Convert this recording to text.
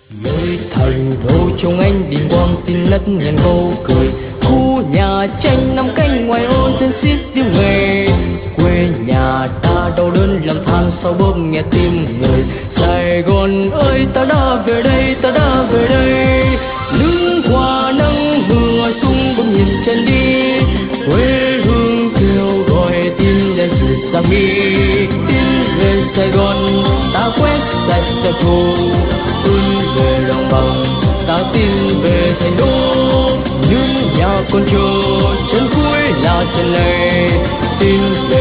Nơi thành đô trong anh đình quang tin nất nhàn câu cười, khu nhà tranh năm cánh ngoài ô trên xiết tiếng nghề. Quê nhà ta đau đớn lầm than sau bóp nghe tim người. Sài Gòn ơi ta đã về đây, ta đã về đây. Đứng qua nắng mưa sung bỗng nhìn chân đi. Quê hương kêu gọi tim lên sự ra mi. Tin về Sài Gòn ta quét sạch giặc thù. Tin về đồng bằng ta tin về thành đô. Những nhà còn chờ chân cuối là chân này. Tin về